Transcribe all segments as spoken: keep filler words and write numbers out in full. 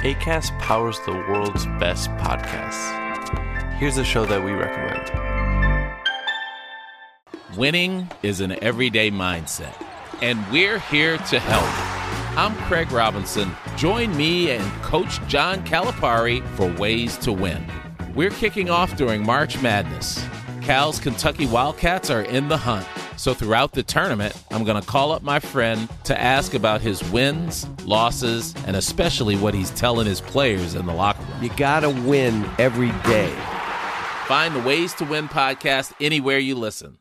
Acast powers the world's best podcasts. Here's a show that we recommend. Winning is an everyday mindset, and we're here to help. I'm Craig Robinson. Join me and Coach John Calipari for Ways to Win. We're kicking off during March Madness. Cal's Kentucky Wildcats are in the hunt. So throughout the tournament, I'm going to call up my friend to ask about his wins, losses, and especially what he's telling his players in the locker room. You got to win every day. Find the Ways to Win podcast anywhere you listen.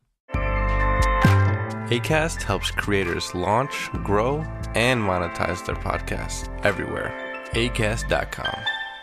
Acast helps creators launch, grow, and monetize their podcasts everywhere. acast dot com.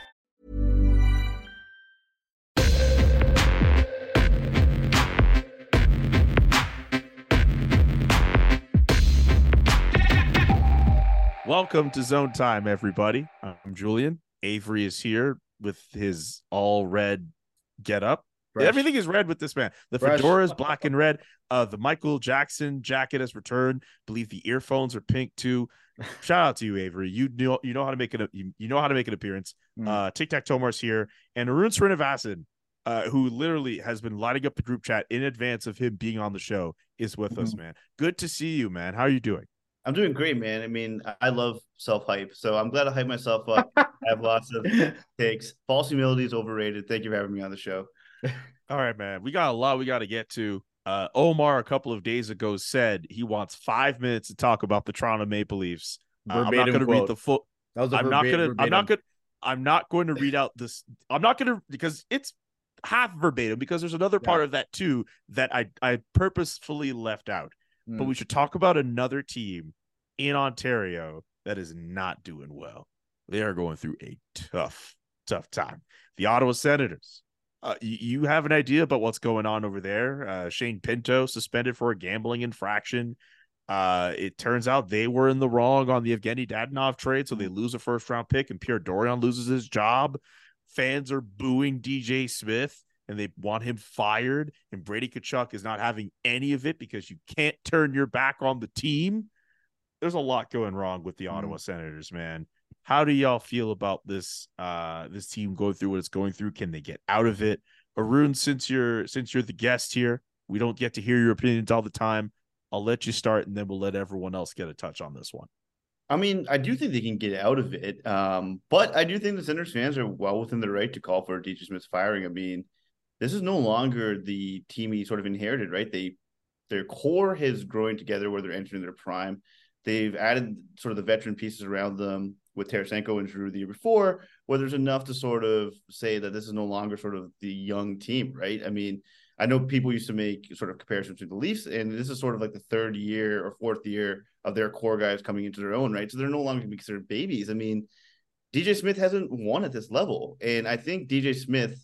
Welcome to Zone Time, everybody. I'm Julian. Avery is here with his all red get up. Fresh. Everything is red with this man. The Fresh. fedora is black and red. Uh, the Michael Jackson jacket has returned. I believe the earphones are pink too. Shout out to you, Avery. You know you know how to make it. You, you know how to make an appearance. Mm. Uh, Tic Tac Tomar's here, and Arun Srinivasan, uh, who literally has been lighting up the group chat in advance of him being on the show, is with mm-hmm. us, man. Good to see you, man. How are you doing? I'm doing great, man. I mean, I love self-hype, so I'm glad to hype myself up. I have lots of takes. False humility is overrated. Thank you for having me on the show. All right, man. We got a lot we got to get to. Uh, Omar, a couple of days ago, said he wants five minutes to talk about the Toronto Maple Leafs. Uh, I'm not going to read the full. That was a I'm verba- not going to. verbatim. I'm not going. I'm not going to read out this. I'm not going to because it's half verbatim because there's another part yeah. of that too that I I purposefully left out. Mm. But we should talk about another team in Ontario that is not doing well. They are going through a tough, tough time. The Ottawa Senators. Uh, you, you have an idea about what's going on over there. Uh, Shane Pinto suspended for a gambling infraction. Uh, it turns out they were in the wrong on the Evgeny Dadonov trade, so they lose a first-round pick, and Pierre Dorion loses his job. Fans are booing D J Smith, and they want him fired, and Brady Tkachuk is not having any of it because you can't turn your back on the team. There's a lot going wrong with the mm. Ottawa Senators, man. How do y'all feel about this uh, this team going through what it's going through? Can they get out of it? Arun, since you're since you're the guest here, we don't get to hear your opinions all the time. I'll let you start, and then we'll let everyone else get a touch on this one. I mean, I do think they can get out of it, um, but I do think the Senators fans are well within their right to call for D J Smith's firing. I mean, this is no longer the team he sort of inherited, right? They their core is growing together where they're entering their prime. They've added sort of the veteran pieces around them with Tarasenko and Giroux the year before, where there's enough to sort of say that this is no longer sort of the young team, right? I mean, I know people used to make sort of comparisons to the Leafs, and this is sort of like the third year or fourth year of their core guys coming into their own, right? So they're no longer going to be considered babies. I mean, D J Smith hasn't won at this level, and I think D J Smith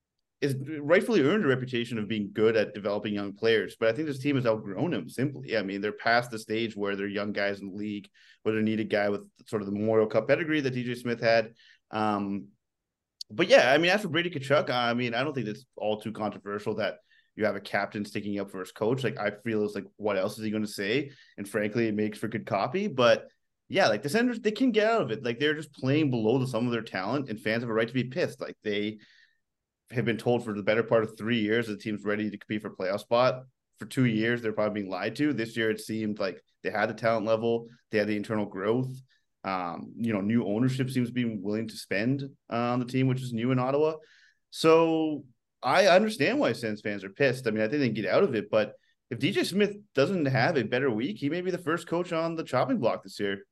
is rightfully earned a reputation of being good at developing young players, but I think this team has outgrown him simply. I mean, they're past the stage where they're young guys in the league, where they need a guy with sort of the Memorial Cup pedigree that D J Smith had. Um, but yeah, I mean, as for Brady Tkachuk, I mean, I don't think that's all too controversial that you have a captain sticking up for his coach. Like, I feel it's like, what else is he going to say? And frankly, it makes for good copy. But yeah, like the Senators, they can get out of it. Like, they're just playing below the sum of their talent, and fans have a right to be pissed. Like, they have been told for the better part of three years the team's ready to compete for a playoff spot. For two years, they're probably being lied to. This year, it seemed like they had the talent level, they had the internal growth. Um, you know, new ownership seems to be willing to spend uh, on the team, which is new in Ottawa. So I understand why Sens fans are pissed. I mean, I think they can get out of it, but if D J Smith doesn't have a better week, he may be the first coach on the chopping block this year.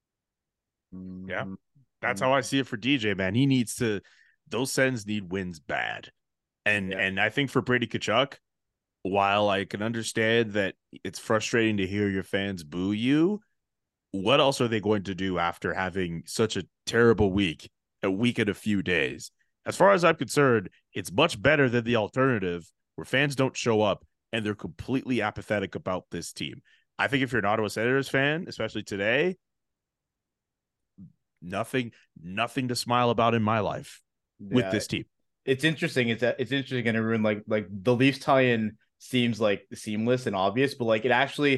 Yeah, that's how I see it for D J, man. He needs to. Those Sens need wins bad. And yeah. and I think for Brady Tkachuk, while I can understand that it's frustrating to hear your fans boo you, what else are they going to do after having such a terrible week, a week and a few days? As far as I'm concerned, it's much better than the alternative where fans don't show up and they're completely apathetic about this team. I think if you're an Ottawa Senators fan, especially today, nothing, nothing to smile about in my life. With yeah, this team, it's interesting. It's it's interesting going to ruin like like the Leafs tie-in seems like seamless and obvious, but like it actually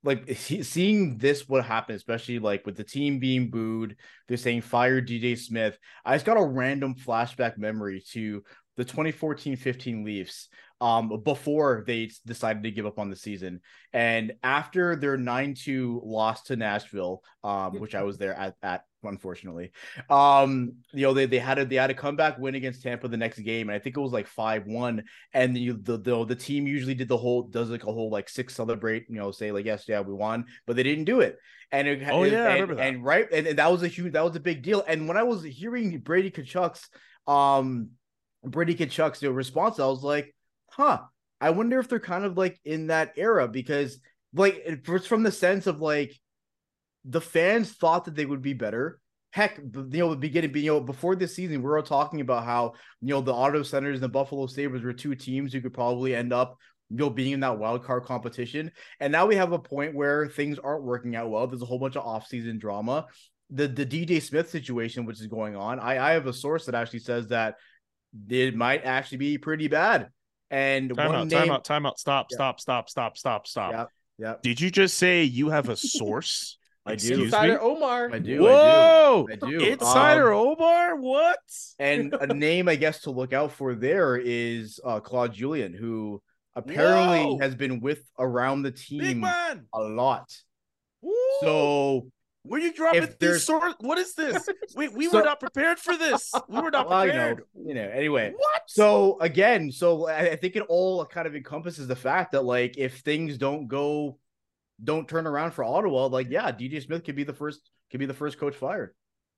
like he, seeing this what happened, especially like with the team being booed, they're saying fire D J Smith. I just got a random flashback memory to the twenty fourteen fifteen Leafs um, before they decided to give up on the season. And after their nine two loss to Nashville, um, which I was there at, at unfortunately, um, you know, they, they had a, they had a comeback win against Tampa the next game. And I think it was like five one. And you, the, the, the team usually did the whole, does like a whole like six celebrate, you know, say like, yes, yeah, we won, but they didn't do it. And it, oh it, yeah, and, I remember that. And right. And, and that was a huge, that was a big deal. And when I was hearing Brady Tkachuk's, um, Brady Tkachuk's response, I was like, huh, I wonder if they're kind of like in that era, because like it's from the sense of like the fans thought that they would be better. Heck, you know, beginning, you know, before this season, we were all talking about how, you know, the Ottawa Senators and the Buffalo Sabres were two teams who could probably end up, you know, being in that wild card competition. And now we have a point where things aren't working out well. There's a whole bunch of offseason drama. The the D J Smith situation, which is going on, I, I have a source that actually says that it might actually be pretty bad. And time one out, name... time out, time out, stop, yeah. stop, stop, stop, stop, stop. Yeah, yeah. Did you just say you have a source? I Excuse do. Insider me? Omar. I do. Whoa! I do. I do. Insider um, Omar? What? And a name, I guess, to look out for there is uh, Claude Julien, who apparently Whoa! has been with around the Big team man! a lot. Woo! So where you dropping if these there's- source? What is this? we we So- were not prepared for this. We were not well, you prepared. know, you know. Anyway, What? so again, so I, I think it all kind of encompasses the fact that like if things don't go, don't turn around for Ottawa, like yeah, D J Smith could be the first, could be the first coach fired.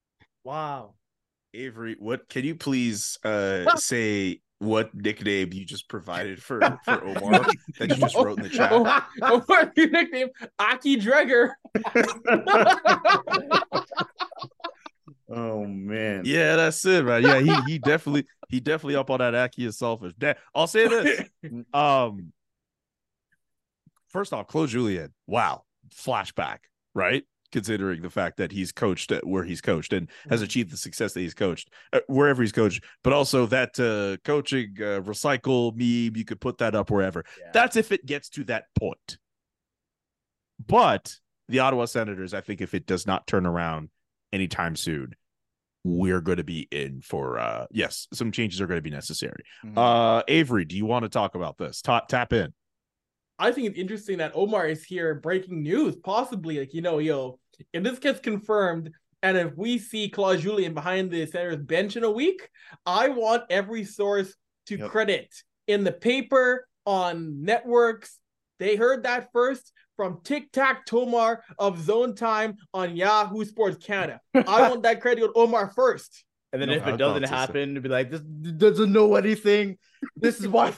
Wow. Avery, what can you please uh say what nickname you just provided for for Omar that you just wrote in the chat? Omar, Omar your nickname Aki Dreger. Oh man. Yeah, that's it, right? Yeah, he he definitely he definitely up on that Aki is selfish. Da- I'll say this. Um first off, Claude Julien, wow, flashback, right? Considering the fact that he's coached at where he's coached and has achieved the success that he's coached uh, wherever he's coached, but also that uh, coaching uh, recycle meme, you could put that up wherever. Yeah. That's if it gets to that point. But the Ottawa Senators, I think if it does not turn around anytime soon, we're going to be in for, uh, yes, some changes are going to be necessary. Mhm. Uh, Avery, do you want to talk about this? Tap, tap in. I think it's interesting that Omar is here breaking news, possibly like, you know, yo, if this gets confirmed and if we see Claude Julien behind the Senators bench in a week, I want every source to Yep. credit in the paper, on networks. They heard that first from Tic Tac Tomar of Zone Time on Yahoo Sports Canada. I want that credit with Omar first. And then No, if I it doesn't thought so. happen, it'd be like, this doesn't know anything. This is why.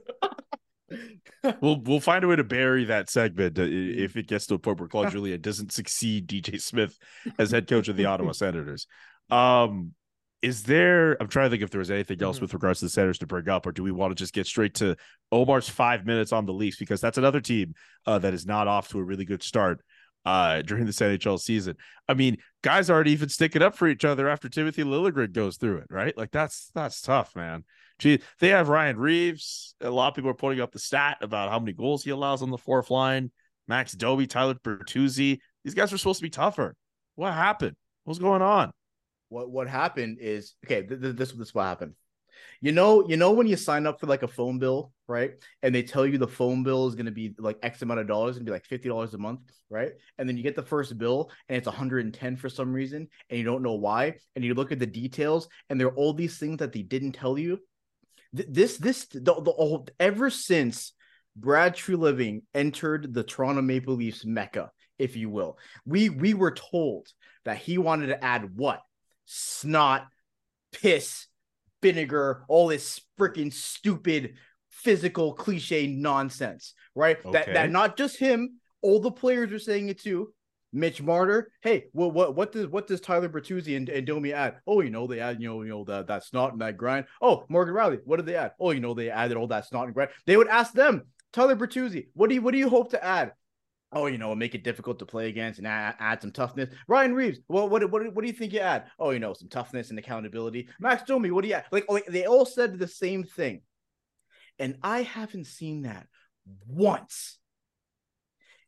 We'll we'll find a way to bury that segment uh, if it gets to a point where Claude Julien doesn't succeed D J Smith as head coach of the Ottawa Senators. Um, is there? I'm trying to think if there was anything else with regards to the Senators to bring up, or do we want to just get straight to Omar's five minutes on the Leafs, because that's another team uh, that is not off to a really good start uh, during this N H L season. I mean, guys aren't even sticking up for each other after Timothy Liljegren goes through it, right? Like that's that's tough, man. Gee, they have Ryan Reeves. A lot of people are putting up the stat about how many goals he allows on the fourth line. Max Domi, Tyler Bertuzzi. These guys are supposed to be tougher. What happened? What's going on? What what happened is okay. Th- th- this this what happened. You know, you know when you sign up for like a phone bill, right? And they tell you the phone bill is going to be like X amount of dollars, and be like fifty dollars a month, right? And then you get the first bill, and it's one hundred ten for some reason, and you don't know why. And you look at the details, and there are all these things that they didn't tell you. Th- This this the, the old ever since Brad Treliving entered the Toronto Maple Leafs mecca, if you will, we we were told that he wanted to add what? Snot, piss, vinegar, all this freaking stupid physical cliche nonsense, right? That Okay. that not just him, all the players are saying it too. Mitch Marner, hey, what what what does what does Tyler Bertuzzi and, and Domi add? Oh, you know they add you know you know that that snot and that grind. Oh, Morgan Riley, what did they add? Oh, you know they added all that snot and grind. They would ask them, Tyler Bertuzzi, what do you what do you hope to add? Oh, you know, make it difficult to play against and add, add some toughness. Ryan Reeves, well, what, what what do you think you add? Oh, you know, some toughness and accountability. Max Domi, what do you add? Like, like they all said the same thing, and I haven't seen that once.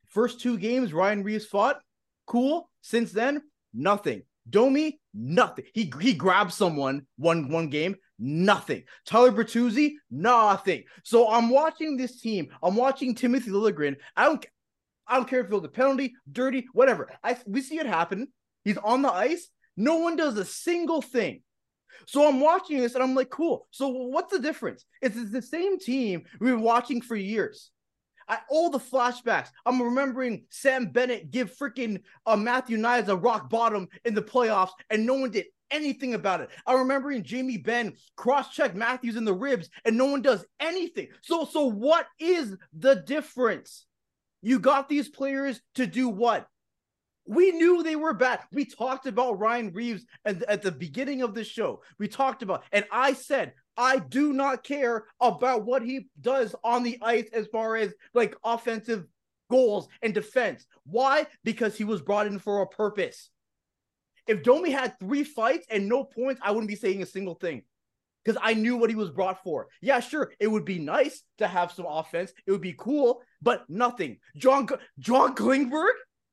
First two games, Ryan Reeves fought. Cool. Since then, nothing. Domi, nothing. He he grabbed someone one one game, nothing. Tyler Bertuzzi, nothing. So I'm watching this team. I'm watching Timothy Liljegren. I don't I don't care if it was a penalty, dirty, whatever. I we see it happen. He's on the ice. No one does a single thing. So I'm watching this and I'm like, cool. So what's the difference? It's, it's the same team we've been watching for years. I, all the flashbacks. I'm remembering Sam Bennett give freaking uh, Matthew Knies a rock bottom in the playoffs, and no one did anything about it. I'm remembering Jamie Benn cross-check Matthews in the ribs, and no one does anything. So, so what is the difference? You got these players to do what? We knew they were bad. We talked about Ryan Reeves at, at the beginning of the show. We talked about, and I said, I do not care about what he does on the ice as far as like offensive goals and defense. Why? Because he was brought in for a purpose. If Domi had three fights and no points, I wouldn't be saying a single thing because I knew what he was brought for. Yeah, sure. It would be nice to have some offense. It would be cool, but nothing. John, John Klingberg,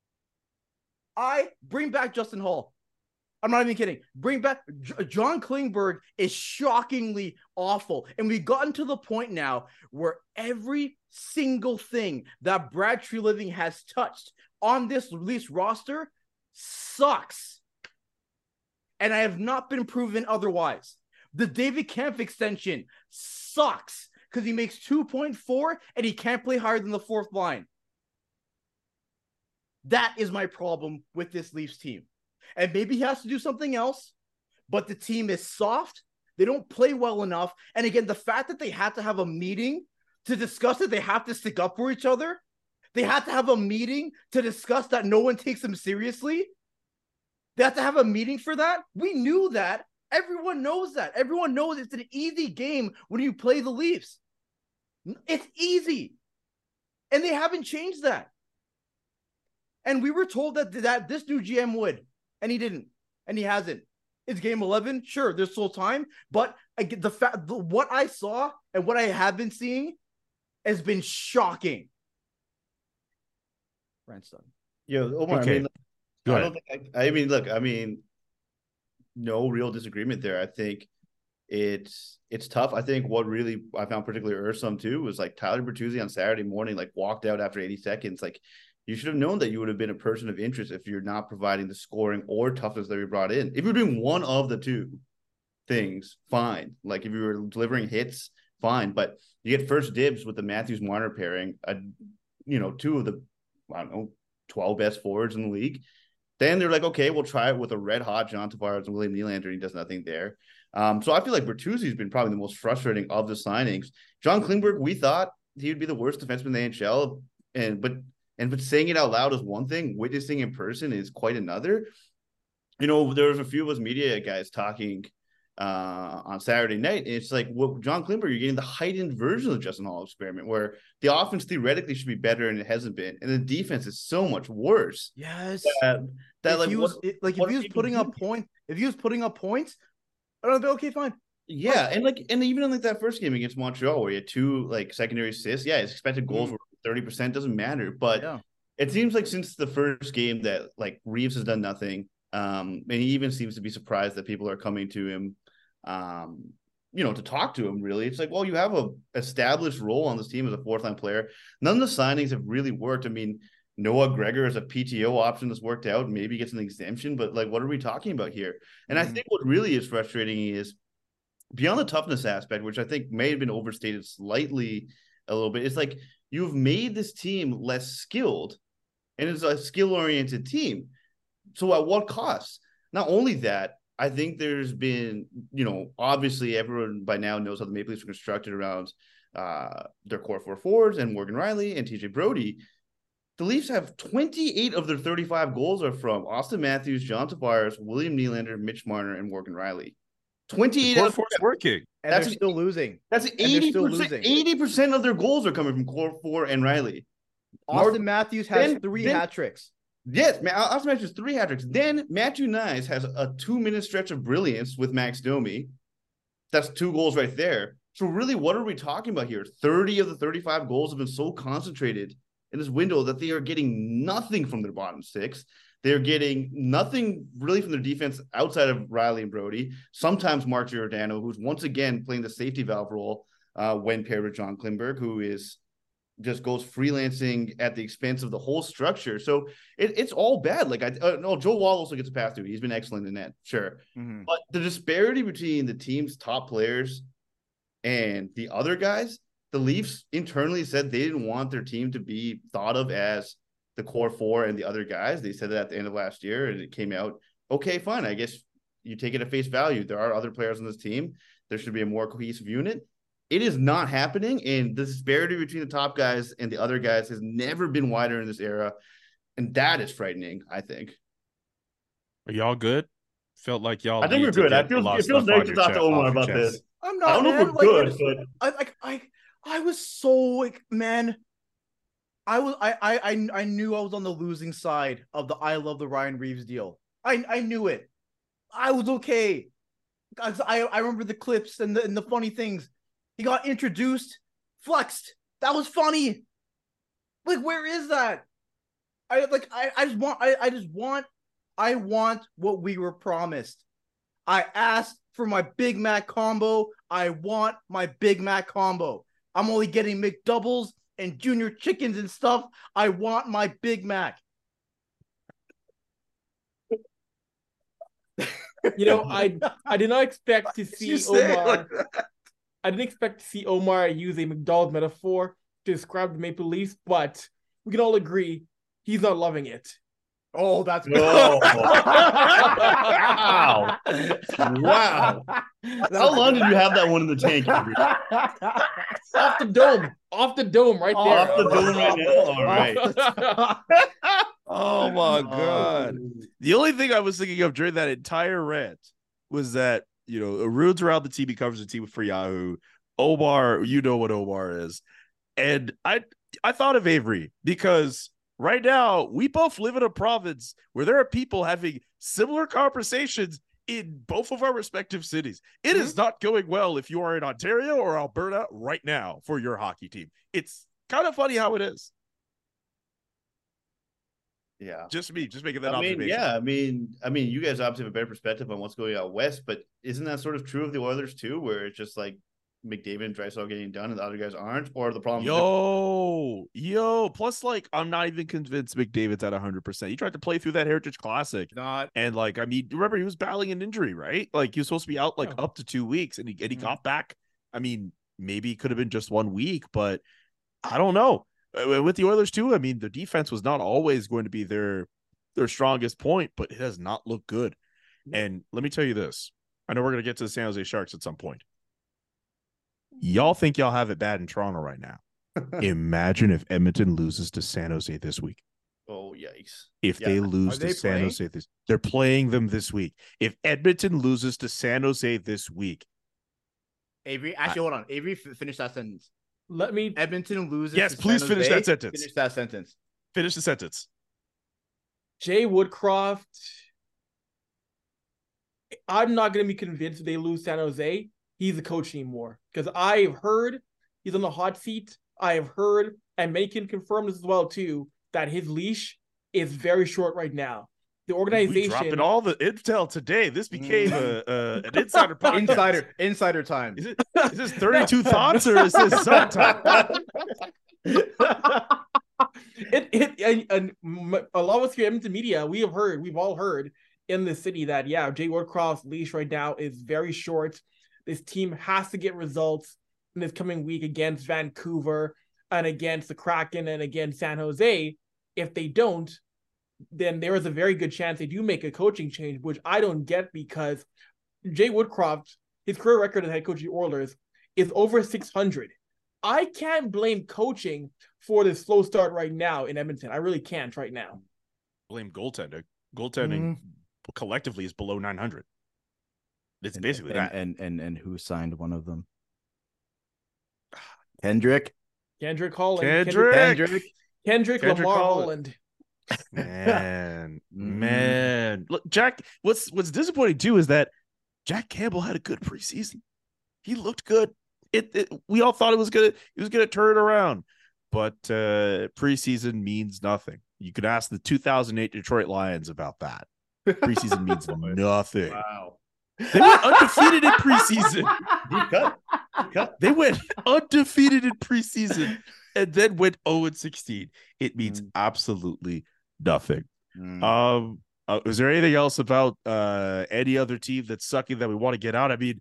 I bring back Justin Hall. I'm not even kidding. Bring back J- John Klingberg is shockingly awful. And we've gotten to the point now where every single thing that Brad Treliving has touched on this Leafs roster sucks. And I have not been proven otherwise. The David Kampf extension sucks because he makes two point four and he can't play higher than the fourth line. That is my problem with this Leafs team. And maybe he has to do something else, but the team is soft. They don't play well enough. And again, the fact that they had to have a meeting to discuss it, they have to stick up for each other. They had to have a meeting to discuss that no one takes them seriously. They have to have a meeting for that. We knew that. Everyone knows that. Everyone knows it's an easy game when you play the Leafs. It's easy. And they haven't changed that. And we were told that, that this new G M would. And he didn't, and he hasn't. It's game eleven. Sure, there's still time, but I get the fact the, what I saw and what I have been seeing has been shocking. Ranston. Yeah, Omar. Okay. I mean, Go I ahead. don't think. I, I mean, look. I mean, no real disagreement there. I think it's it's tough. I think what really I found particularly irksome too was like Tyler Bertuzzi on Saturday morning, like walked out after eighty seconds, like. You should have known that you would have been a person of interest if you're not providing the scoring or toughness that we brought in. If you're doing one of the two things, fine. Like if you were delivering hits, fine. But you get first dibs with the Matthews-Marner pairing, uh, you know, two of the, I don't know, twelve best forwards in the league. Then they're like, okay, we'll try it with a red-hot John Tavares and William Nylander, and he does nothing there. Um, so I feel like Bertuzzi's been probably the most frustrating of the signings. John Klingberg, we thought he would be the worst defenseman in the N H L, and but And but saying it out loud is one thing, witnessing in person is quite another. You know, there was a few of us media guys talking uh, on Saturday night. And it's like, well, John Klingberg, you're getting the heightened version of the Justin Hall experiment, where the offense theoretically should be better and it hasn't been, and the defense is so much worse. Yes. That, that if like, he was what, it, like what if he are was people putting doing? up points, if he was putting up points, I don't know. Okay, fine. Yeah, and like, and even in like that first game against Montreal, where he had two like secondary assists, yeah, his expected goals Mm. were thirty percent. Doesn't matter, but. Yeah. It seems like since the first game that like Reeves has done nothing, um, and he even seems to be surprised that people are coming to him, um, you know, to talk to him. Really, it's like, well, you have a established role on this team as a fourth line player. None of the signings have really worked. I mean, Noah Gregor as a P T O option that's worked out, maybe gets an exemption, but like, what are we talking about here? And Mm-hmm. I think what really is frustrating is beyond the toughness aspect, which I think may have been overstated slightly a little bit. It's like you've made this team less skilled. And it's a skill-oriented team. So at what cost? Not only that, I think there's been, you know, obviously everyone by now knows how the Maple Leafs are constructed around uh, their core four forwards and Morgan Riley and T J Brody. The Leafs have twenty-eight of their thirty-five goals are from Austin Matthews, John Tavares, William Nylander, Mitch Marner, and Morgan Riley. twenty-eight Core of four's working. And That's- they're still losing. That's they're eighty still percent. losing. eighty percent of their goals are coming from core four and Riley. Austin Mark- Matthews has then- three then- hat tricks. Yes, Austin Matthews three hat tricks. Then Matthew Knies has a two-minute stretch of brilliance with Max Domi. That's two goals right there. So really, what are we talking about here? thirty of the thirty-five goals have been so concentrated in this window that they are getting nothing from their bottom six. They're getting nothing really from their defense outside of Riley and Brody. Sometimes Mark Giordano, who's once again playing the safety valve role uh, when paired with John Klimberg, who is just goes freelancing at the expense of the whole structure. So it, it's all bad. Like I uh, no, Joe Wall also gets a pass to. He's been excellent in that, sure. Mm-hmm. But the disparity between the team's top players and the other guys, the Leafs internally said they didn't want their team to be thought of as the core four and the other guys. They said that at the end of last year, and it came out, okay, fine. I guess you take it at face value. There are other players on this team. There should be a more cohesive unit. It is not happening, and the disparity between the top guys and the other guys has never been wider in this era, and that is frightening, I think. Are y'all good? Felt like y'all. I think we're good. I feel it feels nice to talk to Omar about this. I'm not. I don't know man. if we're like, good, but I like I I was so like man. I was I I I knew I was on the losing side of the I love the Ryan Reeves deal. I I knew it. I was okay. I I, I remember the clips and the and the funny things. He got introduced, flexed. That was funny. Like, where is that? I like I, I just want I, I just want I want what we were promised. I asked for my Big Mac combo. I want my Big Mac combo. I'm only getting McDoubles and junior chickens and stuff. I want my Big Mac. You know, I I did not expect to see Omar. I didn't expect to see Omar use a McDonald's metaphor to describe the Maple Leafs, but we can all agree he's not loving it. Oh, that's no. Wow. Wow. How long did you have that one in the tank? Off the dome. Off the dome right there. Off the dome right now. All right. Oh my God. The only thing I was thinking of during that entire rant was that, you know, Arun's around the team. He covers the team for Yahoo. Omar, you know what Omar is. And I I thought of Avery because right now we both live in a province where there are people having similar conversations in both of our respective cities. It mm-hmm. is not going well if you are in Ontario or Alberta right now for your hockey team. It's kind of funny how it is. Yeah, just me, just making that I observation. Mean, yeah, I mean, I mean, you guys obviously have a better perspective on what's going out west, but isn't that sort of true of the Oilers too, where it's just like McDavid and Draisaitl getting done and the other guys aren't, or the problem? Yo, yo. Plus, like, I'm not even convinced McDavid's at one hundred percent. He tried to play through that Heritage Classic, not, and like, I mean, remember he was battling an injury, right? Like, he was supposed to be out like oh. up to two weeks, and he and he mm-hmm. got back. I mean, maybe it could have been just one week, but I don't know. With the Oilers too, I mean, the defense was not always going to be their their strongest point, but it has not looked good. And let me tell you this. I know we're going to get to the San Jose Sharks at some point. Y'all think y'all have it bad in Toronto right now. Imagine if Edmonton loses to San Jose this week. Oh, yikes. If yeah. they lose they to San playing? Jose this they're playing them this week. If Edmonton loses to San Jose this week. Avery, actually, I, hold on. Avery, finish that sentence. Let me Edmonton loses. Yes, please San finish Jose. that sentence. Finish that sentence. Finish the sentence. Jay Woodcroft. I'm not going to be convinced if they lose San Jose, he's the coach anymore. Because I've heard he's on the hot seat. I have heard, and May can confirm this as well too, that his leash is very short right now. The organization we dropping all the intel today. This became a, a an insider podcast. Insider, insider time. Is it? Is this thirty-two thoughts or is this some time? it it and, and a lot of us here at Edmonton Media, we have heard, we've all heard in the city that yeah, Jay Woodcroft's leash right now is very short. This team has to get results in this coming week against Vancouver and against the Kraken and against San Jose. If they don't, then there is a very good chance they do make a coaching change, which I don't get because Jay Woodcroft, his career record as head coach of the Oilers is over six hundred. I can't blame coaching for this slow start right now in Edmonton. I really can't right now. Blame goaltending. Goaltending mm. collectively is below nine hundred. It's and, basically and, that. And, and and who signed one of them? Kendrick. Kendrick Holland. Kendrick. Kendrick. Kendrick, Kendrick Lamar Holland. Holland. Man, man. Look, Jack, what's what's disappointing too is that Jack Campbell had a good preseason. He looked good. It, it we all thought it was gonna he was gonna turn it around. but uh, preseason means nothing. You could ask the two thousand eight Detroit Lions about that. Preseason means nothing. Wow. They went undefeated in preseason. Deep cut. Deep cut. They went undefeated in preseason and then went oh and sixteen. It means Mm. absolutely nothing. Mm. Um, uh, is there anything else about uh, any other team that's sucking that we want to get out? I mean,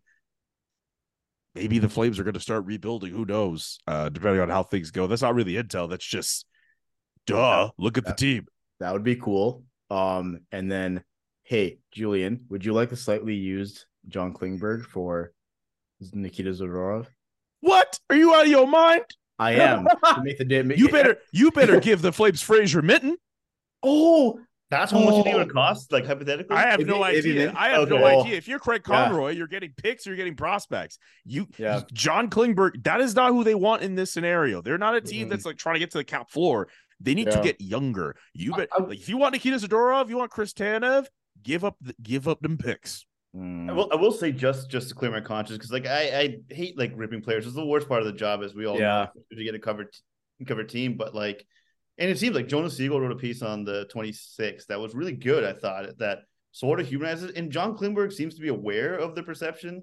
maybe the Flames are going to start rebuilding. Who knows? Uh, depending on how things go. That's not really intel. That's just, duh. Look at the team. That would be cool. Um, and then, hey, Julian, would you like a slightly used John Klingberg for Nikita Zadorov? What? Are you out of your mind? I am. To make the day. You better, you better give the Flames Fraser Mitten. Oh, That's how much you think it Oh. would cost, like hypothetically? Uh, I have If no you- if you idea. think- I have no okay. idea. If you're Craig Yeah. Conroy, you're getting picks, you're getting prospects. You, Yeah. John Klingberg, that is not who they want in this scenario. They're not a team Mhm. that's like trying to get to the cap floor. They need to Yeah. get younger. You bet. I- I- like, if you want Nikita Zadorov, you want Chris Tanev, give up, the, give up them picks. Mm. I will, I will say just just to clear my conscience, because like I, I hate like ripping players. It's the worst part of the job, as we all Yeah. know, to get a covered covered team. But like, and it seems like Jonas Siegel wrote a piece on the twenty-sixth that was really good. I thought that sort of humanizes, and John Klingberg seems to be aware of the perception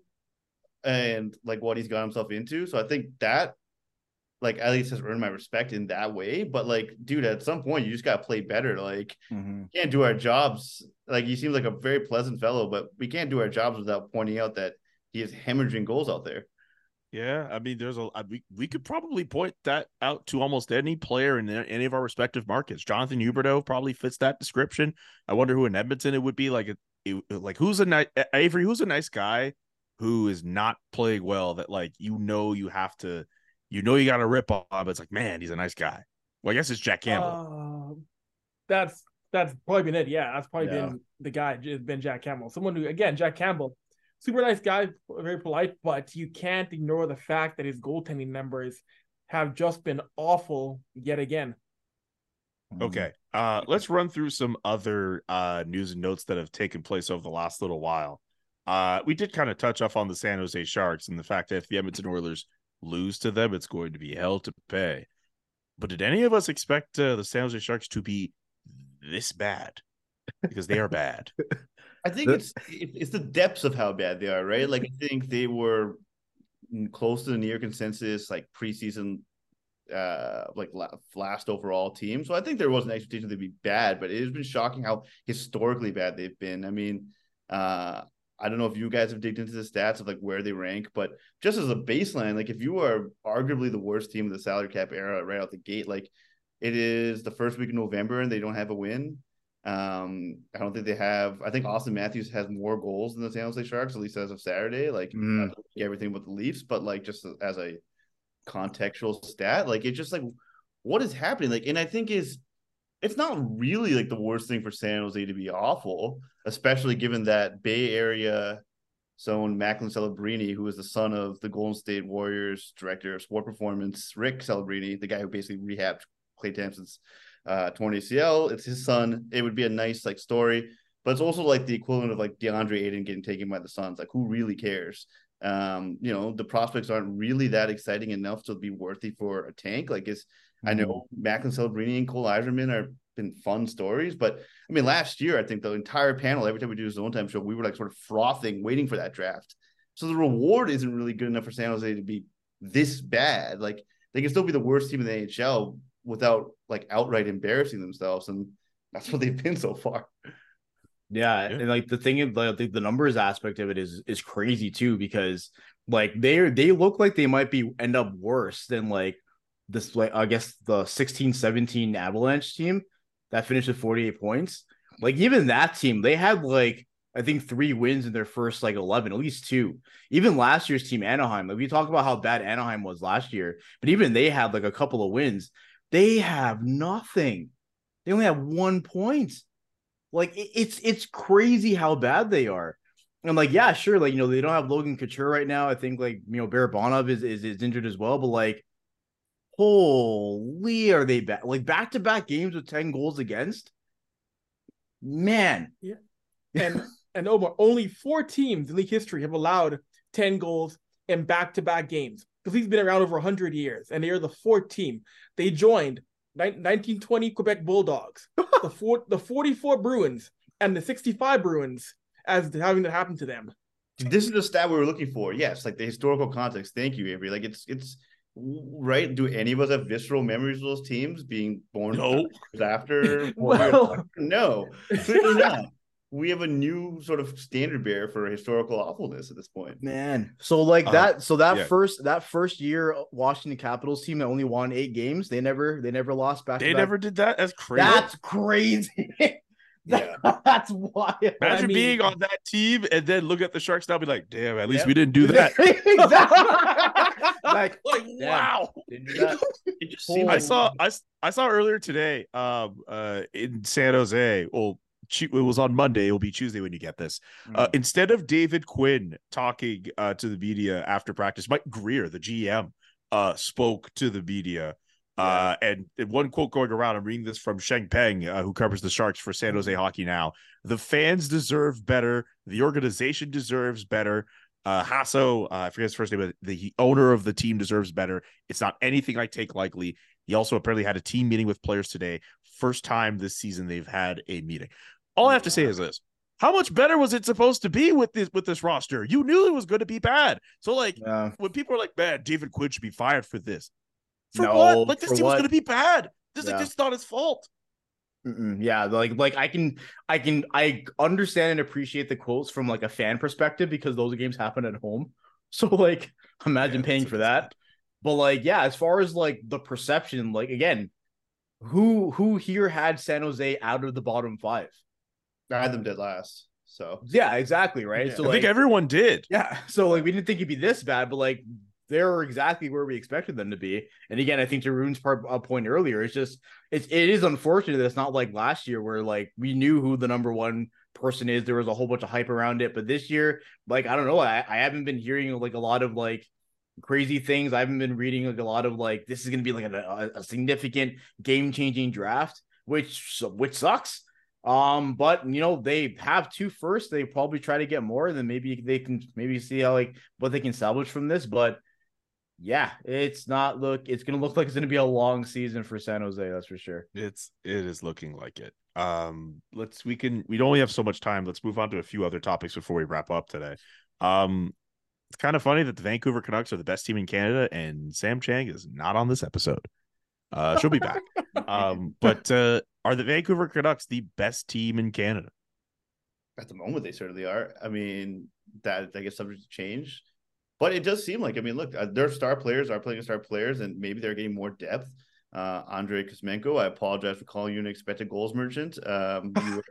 and like what he's got himself into. So I think that like at least has earned my respect in that way. But like, dude, at some point you just gotta play better. Like, Mhm. can't do our jobs. Like, he seems like a very pleasant fellow, but we can't do our jobs without pointing out that he is hemorrhaging goals out there. Yeah, I mean, there's a I- we we could probably point that out to almost any player in any of our respective markets. Jonathan Huberdeau probably fits that description. I wonder who in Edmonton it would be. Like, it, like who's a nice Avery? Who's a nice guy who is not playing well? That like you know you have to, you know you got to rip on. But it's like, man, he's a nice guy. Well, I guess it's Jack Campbell. Um, that's that's probably been it. Yeah, that's probably Yeah. been the guy. It's been Jack Campbell. Someone who, again, Jack Campbell, super nice guy, very polite, but you can't ignore the fact that his goaltending numbers have just been awful yet again. Okay. Uh, let's run through some other uh, news and notes that have taken place over the last little while. Uh, we did kind of touch off on the San Jose Sharks and the fact that if the Edmonton Oilers lose to them, it's going to be hell to pay. But did any of us expect uh, the San Jose Sharks to be this bad? Because they are bad. I think The- it's it- it's the depths of how bad they are, right? Like, I think they were close to the near consensus, like preseason, uh, like la- last overall team. So I think there was an expectation they'd be bad, but it has been shocking how historically bad they've been. I mean, uh, I don't know if you guys have digged into the stats of like where they rank, but just as a baseline, like if you are arguably the worst team of the salary cap era right out the gate, like it is the first week of November and they don't have a win. Um, I don't think they have. I think Austin Matthews has more goals than the San Jose Sharks, at least as of Saturday. Like Mm. not everything with the Leafs, but like just as a contextual stat, like it's just like what is happening. Like, and I think is it's not really like the worst thing for San Jose to be awful, especially given that Bay Area zone Macklin Celebrini, who is the son of the Golden State Warriors director of sport performance, Rick Celebrini, the guy who basically rehabbed Klay Thompson's uh torn A C L. It's his son. It would be a nice like story, but it's also like the equivalent of like DeAndre Ayton getting taken by the Suns. Like, who really cares? Um, you know, the prospects aren't really that exciting enough to be worthy for a tank. Like, it's I know Macklin Celebrini and Cole Eiserman are been fun stories, but I mean, last year I think the entire panel, every time we do a Zone Time show, we were like sort of frothing, waiting for that draft. So the reward isn't really good enough for San Jose to be this bad. Like, they can still be the worst team in the N H L without like outright embarrassing themselves, and that's what they've been so far. Yeah, Yeah. and like the thing is, like the, the numbers aspect of it is is crazy too, because like they they look like they might be end up worse than like this, like I guess the sixteen seventeen Avalanche team that finished with forty-eight points. Like even that team, they had like I think three wins in their first like eleven, at least two. Even last year's team, Anaheim, like we talk about how bad Anaheim was last year, but even they had like a couple of wins. They have nothing. They only have one point. Like it, it's it's crazy how bad they are. And like, yeah, sure, like you know, they don't have Logan Couture right now. I think like you know, Barabanov is, is is injured as well, but like holy are they bad? Like back to back games with ten goals against. Man. And and Omar, only four teams in league history have allowed ten goals in back-to-back games. because he's been around over one hundred years, and they are the fourth team. They joined nineteen twenty Quebec Bulldogs, the four, the forty-four Bruins, and the sixty-five Bruins as having that happen to them. This is the stat we were looking for. Yes, like the historical context. Thank you, Avery. Like it's it's right. Do any of us have visceral memories of those teams being born No. after? Well, no, clearly not. We have a new sort of standard bearer for historical awfulness at this point. Man, so like Uh, that, so that yeah. first that first year Washington Capitals team that only won eight games, they never they never lost back. They to never did that. That's crazy. That's crazy. Yeah. That's wild. Imagine I mean- being on that team and then look at the Sharks now and be like, damn, at least Yep. we didn't do that. Exactly. like, Like, damn, wow. didn't do that. It just seems I like saw I, s- I saw earlier today um uh in San Jose. Well, Tu- it was on Monday. It will be Tuesday when you get this. Uh, instead of David Quinn talking uh, to the media after practice, Mike Greer, the G M, uh, spoke to the media. Uh, and, and one quote going around, I'm reading this from Sheng Peng, uh, who covers the Sharks for San Jose Hockey Now. The fans deserve better. The organization deserves better. Uh, Hasso, uh, I forget his first name, but the owner of the team deserves better. It's not anything I take lightly. He also apparently had a team meeting with players today. First time this season they've had a meeting. All I have to say is this. How much better was it supposed to be with this with this roster? You knew it was going to be bad. So, like, Yeah. when people are like, man, David Quinn should be fired for this. For No, what? Like, this for team was what? going to be bad. This Yeah. is just not his fault. Mm-mm, yeah, like like I can I can I understand and appreciate the quotes from like a fan perspective because those games happen at home. So like imagine Yeah, paying that's for what it's that. But like yeah, as far as like the perception, like again, who who here had San Jose out of the bottom five? I had them dead last. So Yeah, exactly, right? Yeah. So I like think everyone did. yeah, so like we didn't think it'd be this bad, but like they're exactly where we expected them to be. And again, I think to Rune's part uh, point earlier, it's just it's it is unfortunate that it's not like last year where like we knew who the number one person is. There was a whole bunch of hype around it, but this year, like I don't know, I, I haven't been hearing like a lot of like crazy things. I haven't been reading like a lot of like this is gonna be like a, a significant game changing draft, which which sucks. Um, but you know, they have two first. They probably try to get more, and then maybe they can maybe see how like what they can salvage from this. But yeah, it's not look, it's gonna look like it's gonna be a long season for San Jose, that's for sure. It's it is looking like it. Um, let's we can we only have so much time. Let's move on to a few other topics before we wrap up today. Um, it's kind of funny that the Vancouver Canucks are the best team in Canada, and Sam Chang is not on this episode. Uh, she'll be back. um, but uh, are the Vancouver Canucks the best team in Canada? at the moment, they certainly are. I mean, that I guess subject to change. But it does seem like, I mean, look, uh, their star players are playing star players, and maybe they're getting more depth. Uh, Andrei Kuzmenko, I apologize for calling you an expected goals merchant. Um, you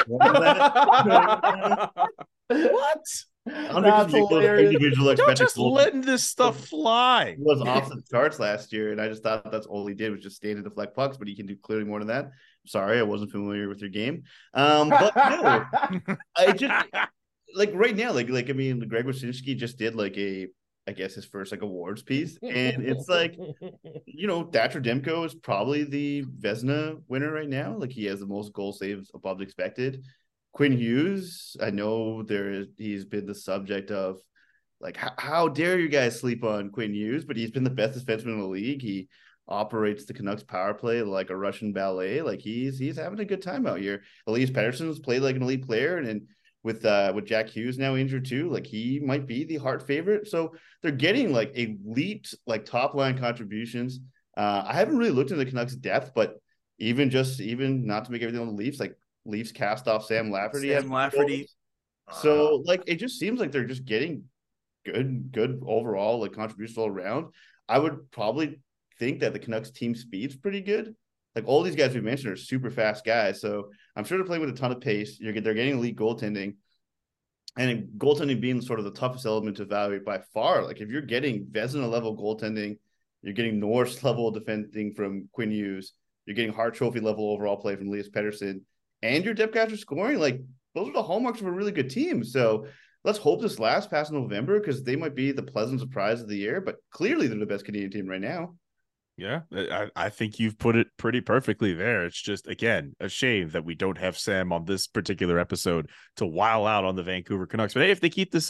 were What? Andrei That's Kuzmenko's hilarious. individual You're expected just goals letting this stuff fly. was off the charts last year, and I just thought that's all he did was just stand and deflect pucks, but he can do clearly more than that. Sorry, I wasn't familiar with your game. Um, but no, I just like right now, like like I mean, Greg Wyshynski just did like a, I guess his first like awards piece, and it's like, you know, Thatcher Demko is probably the Vezina winner right now. Like he has the most goal saves above expected. Quinn Hughes, I know there is he's been the subject of like how, how dare you guys sleep on Quinn Hughes, but he's been the best defenseman in the league. He operates the Canucks power play like a Russian ballet. Like he's he's having a good time out here. Elias Pettersson's played like an elite player, and, and with uh with Jack Hughes now injured too, like he might be the Hart favorite. So they're getting like elite like top line contributions. Uh, I haven't really looked into the Canucks depth, but even just even not to make everything on the Leafs, like Leafs cast off Sam Lafferty. Sam Lafferty. So like it just seems like they're just getting good, good overall like contributions all around. I would probably think that the Canucks team speed's pretty good. Like all these guys we mentioned are super fast guys. So I'm sure they're playing with a ton of pace. You're they're getting elite goaltending. And goaltending being sort of the toughest element to evaluate by far. Like if you're getting Vezina level goaltending, you're getting Norris level defending from Quinn Hughes, you're getting Hart Trophy level overall play from Elias Pettersson, and your depth guys are scoring, like those are the hallmarks of a really good team. So let's hope this lasts past November because they might be the pleasant surprise of the year, but clearly they're the best Canadian team right now. Yeah, I, I think you've put it pretty perfectly there. It's just, again, a shame that we don't have Sam on this particular episode to while out on the Vancouver Canucks. But hey, if they keep this up,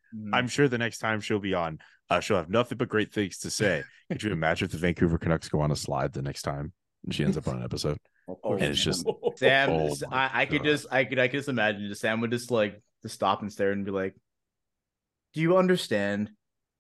Mhm. I'm sure the next time she'll be on, uh, she'll have nothing but great things to say. Could you imagine if the Vancouver Canucks go on a slide the next time and she ends up on an episode? Oh, And it's just Sam. oh I, I could God. just, I could, I could just imagine. Just Sam would just like to stop and stare and be like, "Do you understand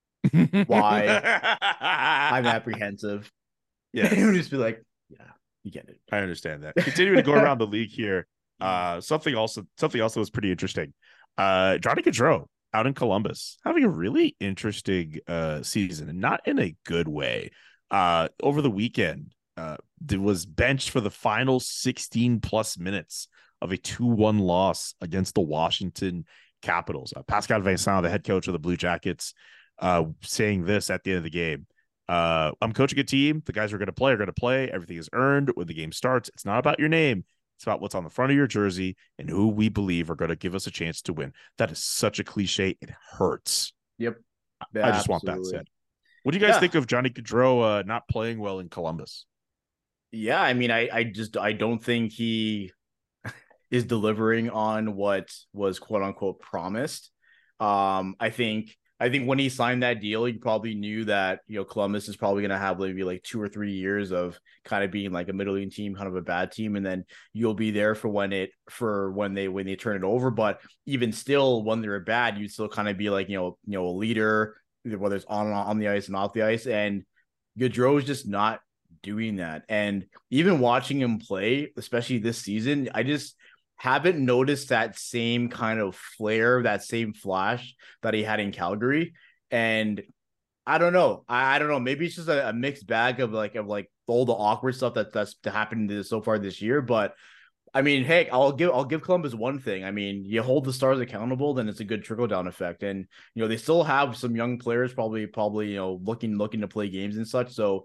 why I'm apprehensive?" Yeah, He would just be like, "Yeah, you get it." I understand that. Continuing to go around the league here, uh, something also something else that was pretty interesting. Uh, Johnny Gaudreau out in Columbus having a really interesting uh season, and not in a good way. Uh, over the weekend, uh, was benched for the final sixteen plus minutes of a two one loss against the Washington Capitals. Uh, Pascal Vincent, the head coach of the Blue Jackets, uh, saying this at the end of the game. Uh, I'm coaching a team. The guys who are going to play are going to play. Everything is earned when the game starts. It's not about your name. It's about what's on the front of your jersey and who we believe are going to give us a chance to win. That is such a cliche. It hurts. Yep. I just want that Absolutely. said. What do you guys Yeah. think of Johnny Gaudreau uh, not playing well in Columbus? Yeah, I mean, I, I just, I don't think he is delivering on what was quote unquote promised. Um, I think, I think when he signed that deal, he probably knew that, you know, Columbus is probably going to have maybe like two or three years of kind of being like a middling team, kind of a bad team. And then you'll be there for when it, for when they, when they turn it over. But even still, when they're bad, you'd still kind of be like, you know, you know, a leader, whether it's on, on the ice and off the ice. And Gaudreau is just not doing that. And even watching him play, especially this season, I just haven't noticed that same kind of flair, that same flash that he had in Calgary. And I don't know. I, I don't know. Maybe it's just a, a mixed bag of like of like all the awkward stuff that that's happened so far this year. But I mean, hey, I'll give I'll give Columbus one thing. I mean, you hold the Stars accountable, then it's a good trickle down effect. And you know, they still have some young players, probably probably you know looking looking to play games and such. So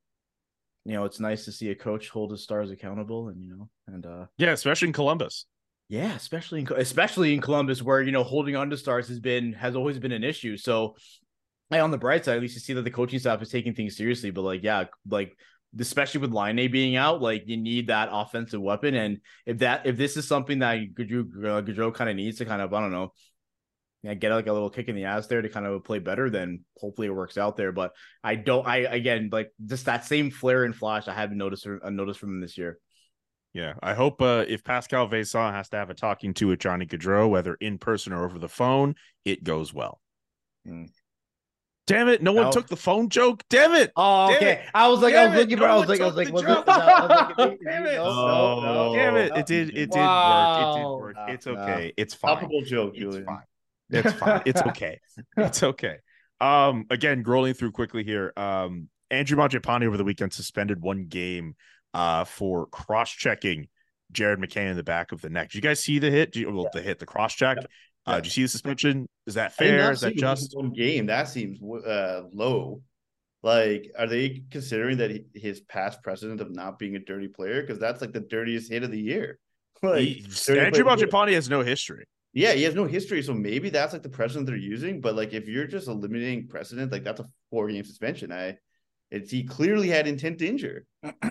you know, it's nice to see a coach hold his Stars accountable, and you know, and uh, Yeah, especially in Columbus. yeah, especially in especially in Columbus, where you know holding on to Stars has been has always been an issue. So, hey, on the bright side, at least you see that the coaching staff is taking things seriously. But like, yeah, like especially with Line A being out, like you need that offensive weapon. And if that if this is something that Gaudreau, uh, Gaudreau kind of needs to kind of I don't know. Yeah, get like a little kick in the ass there to kind of play better, then hopefully it works out there. But I don't, I again, like just that same flair and flash I haven't noticed or uh, noticed from him this year. Yeah, I hope uh, if Pascal Vincent has to have a talking to with Johnny Gaudreau, whether in person or over the phone, it goes well. Mm. Damn it! No one Oh. took the phone joke. Damn it! Oh, Damn okay. it. I was like, Damn I was it. looking No for, I was one like, I was took like, the was joke. it? I was like, Damn it. no, Oh, no, no, Damn it! no. It did. It did Wow. work. It did work. Nah, It's okay. nah. It's fine. Topical joke, It's Julian. fine. It's fine. It's okay. It's okay. Um, again, scrolling through quickly here. Um, Andrew Mangiapane over the weekend suspended one game uh for cross-checking Jared McCann in the back of the neck. Did you guys see the hit? Do you, well, the hit, the cross-check? Yeah. Uh, Yeah. did you see the suspension? Is that I did fair? not Is that see just? one game? That seems uh, low. Like, are they considering that he- his past precedent of not being a dirty player? Because that's like the dirtiest hit of the year. Like, He- dirty Andrew player- Mangiapane has no history. Yeah, he has no history, so maybe that's like the precedent they're using. But like, if you're just eliminating precedent, like that's a four game suspension. I, it's he clearly had intent to injure.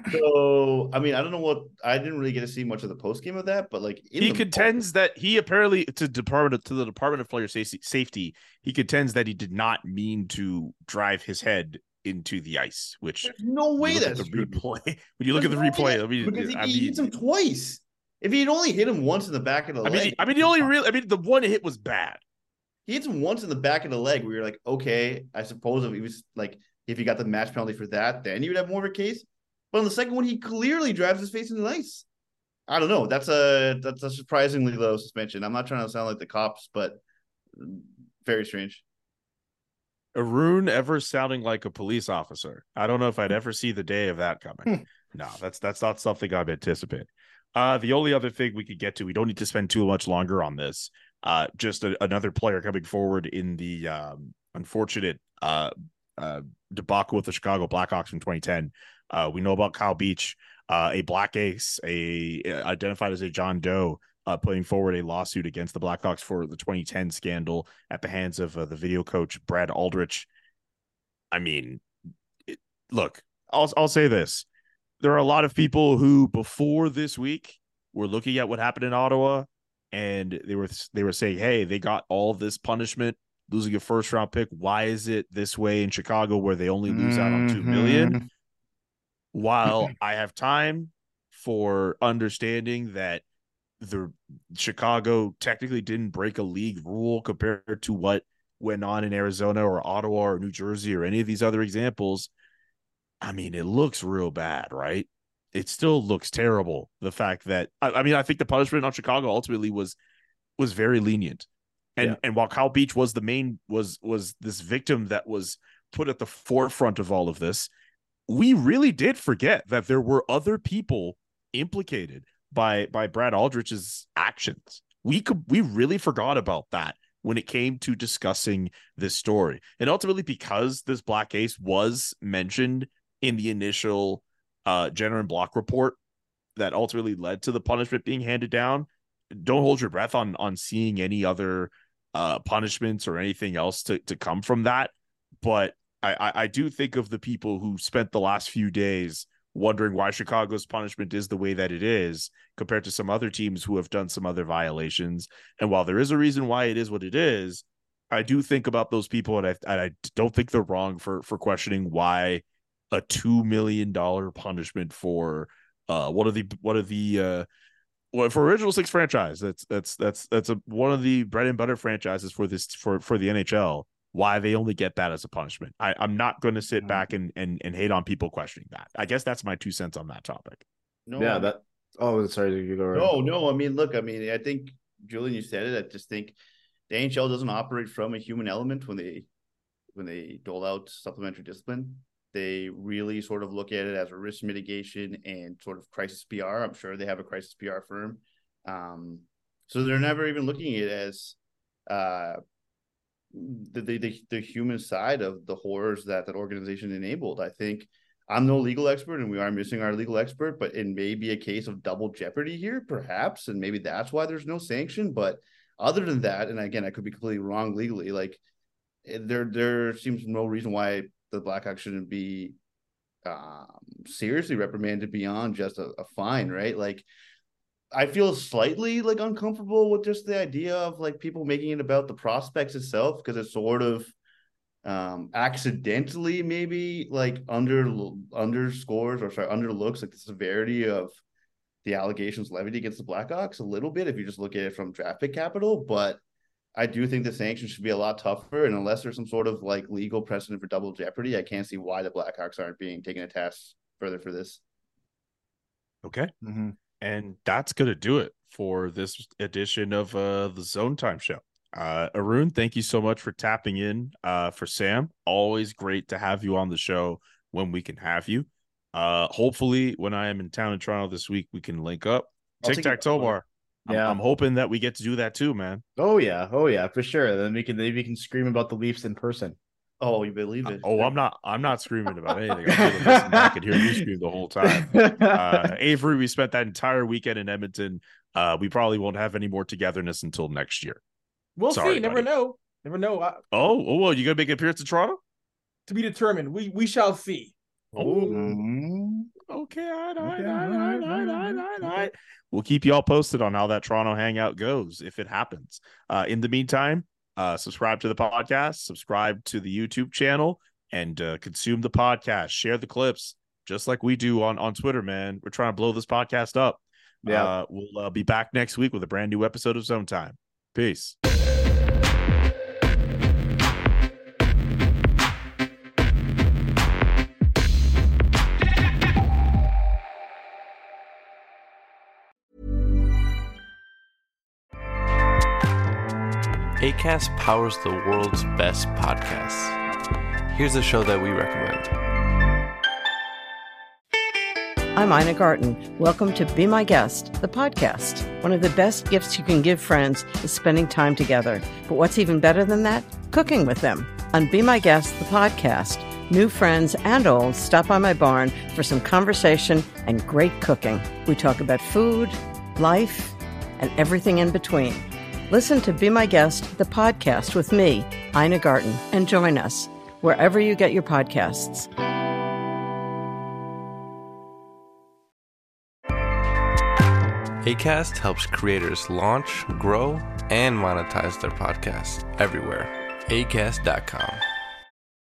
So I mean, I don't know what I didn't really get to see much of the post game of that, but like in He the contends that he apparently to department to the Department of Player Safety, Safety, he contends that he did not mean to drive his head into the ice. Which There's no when way you look at that's the true. replay. When you look at the There's no way replay, that- I mean, because he, I he mean, hits him twice. If he had only hit him once in the back of the I leg, mean, I mean, the only real, I mean, the one hit was bad. he hits him once in the back of the leg where you're like, okay, I suppose if he was like, if he got the match penalty for that, then he would have more of a case. But on the second one, he clearly drives his face into the ice. I don't know. That's a that's a surprisingly low suspension. I'm not trying to sound like the cops, but very strange. Arun ever sounding like a police officer. I don't know if I'd ever see the day of that coming. No, that's that's not something I'm anticipating. Uh, the only other thing we could get to, we don't need to spend too much longer on this. Uh, just a, another player coming forward in the um, unfortunate uh, uh, debacle with the Chicago Blackhawks in twenty ten. Uh, we know about Kyle Beach, uh, a black ace, a identified as a John Doe, uh, putting forward a lawsuit against the Blackhawks for the twenty ten scandal at the hands of uh, the video coach Brad Aldrich. I mean, it, look, I'll I'll say this. There are a lot of people who before this week were looking at what happened in Ottawa and they were they were saying, hey, they got all this punishment losing a first round pick. Why is it this way in Chicago where they only lose out on two million? Mhm. While I have time for understanding that the Chicago technically didn't break a league rule compared to what went on in Arizona or Ottawa or New Jersey or any of these other examples, I mean, it looks real bad, right? It still looks terrible. The fact that I, I mean, I think the punishment on Chicago ultimately was was very lenient. And Yeah. and while Kyle Beach was the main was was this victim that was put at the forefront of all of this, we really did forget that there were other people implicated by by Brad Aldrich's actions. We could we really forgot about that when it came to discussing this story. And ultimately, because this black ace was mentioned in the initial uh Jenner and Block report that ultimately led to the punishment being handed down, don't hold your breath on on seeing any other uh punishments or anything else to to come from that. But I, I I do think of the people who spent the last few days wondering why Chicago's punishment is the way that it is compared to some other teams who have done some other violations. And while there is a reason why it is what it is, I do think about those people, and I, and I don't think they're wrong for for questioning why a two million dollars punishment for uh one of the one of the uh well, for Original Six franchise, that's that's that's that's a one of the bread and butter franchises for this for for the N H L. Why they only get that as a punishment. I, I'm not going to sit Mm. back and, and and hate on people questioning that. I guess that's my two cents on that topic. No, Yeah, that. Oh, sorry, you go. Right. no, no. I mean, look, I mean, I think Julian, you said it. I just think the N H L doesn't operate from a human element when they when they dole out supplementary discipline. They really sort of look at it as a risk mitigation and sort of crisis P R. I'm sure they have a crisis P R firm. Um, so they're never even looking at it as uh, the, the, the, the human side of the horrors that that organization enabled. I think I'm no legal expert and we are missing our legal expert, but it may be a case of double jeopardy here, perhaps. And maybe that's why there's no sanction. But other than that, and again, I could be completely wrong legally, like there, there seems no reason why the Blackhawks shouldn't be um, seriously reprimanded beyond just a, a fine, right? Like, I feel slightly like uncomfortable with just the idea of like people making it about the prospects itself, because it's sort of um, accidentally maybe like under underscores or sorry underlooks like the severity of the allegations levied against the Blackhawks a little bit if you just look at it from draft pick capital. But I do think the sanctions should be a lot tougher, and unless there's some sort of like legal precedent for double jeopardy, I can't see why the Blackhawks aren't being taken a task further for this. Okay. Mm-hmm. And that's going to do it for this edition of uh, the Zone Time Show. Uh, Arun, thank you so much for tapping in uh, for Sam. Always great to have you on the show when we can have you. Uh, hopefully, when I am in town in Toronto this week, we can link up. I'll take Tic-tac-toe it. bar. I'm, Yeah. I'm hoping that we get to do that too, man. Oh yeah, oh yeah, for sure. Then we can maybe we can scream about the Leafs in person. Oh, you believe it? Oh, I'm not. I'm not screaming about anything. I'm going to listen back and hear you scream the whole time. Uh, Avery, we spent that entire weekend in Edmonton. Uh, we probably won't have any more togetherness until next year. We'll Sorry, see. Never buddy. know. Never know. Uh, Oh, oh, well, you gonna make an appearance in Toronto? to be determined. We we shall see. Oh, Mm-hmm. okay. All right, all Okay, right, all all right, right, all right, all all right, right, all okay. right. We'll keep you all posted on how that Toronto hangout goes if it happens. Uh, in the meantime, uh, subscribe to the podcast, subscribe to the YouTube channel, and uh, consume the podcast. Share the clips, just like we do on on Twitter. Man, we're trying to blow this podcast up. Yeah. Uh, we'll uh, be back next week with a brand new episode of Zone Time. Peace. Acast powers the world's best podcasts. Here's a show that we recommend. I'm Ina Garten. Welcome to Be My Guest, the podcast. One of the best gifts you can give friends is spending time together. But what's even better than that? Cooking with them. On Be My Guest, the podcast, new friends and old stop by my barn for some conversation and great cooking. We talk about food, life, and everything in between. Listen to Be My Guest, the podcast with me, Ina Garten, and join us wherever you get your podcasts. Acast helps creators launch, grow, and monetize their podcasts everywhere. acast dot com.